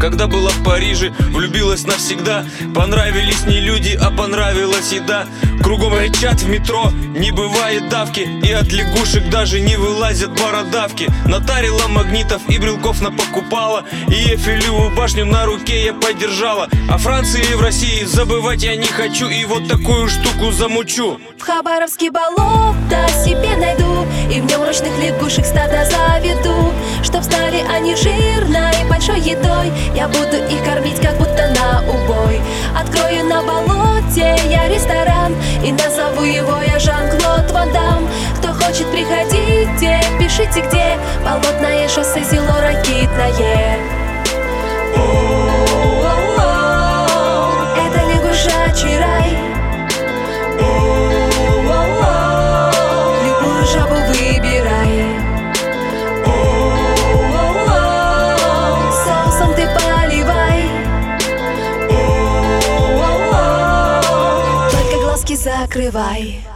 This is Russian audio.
Когда была в Париже, влюбилась навсегда. Понравились не люди, а понравилась еда. Кругом рычат в метро, не бывает давки, и от лягушек даже не вылазят бородавки. Натарила магнитов и брелков напокупала, и Эйфелеву башню на руке я подержала. О Франции и в России забывать я не хочу, и вот такую штуку замучу. В Хабаровске болото себе найду, и в нем ручных лягушек стадо заведу. Чтоб стали они жирной большой едой, я буду их кормить как будто на убой. Открою на болоте я ресторан, и назову его я Жан-Клод Ван Дам. Кто хочет, приходите, пишите где. Болотное шоссе, село Ракитное. Это лягушачий рай. Любую жабу выбирай. Соусом ты поливай. Только глазки закрывай.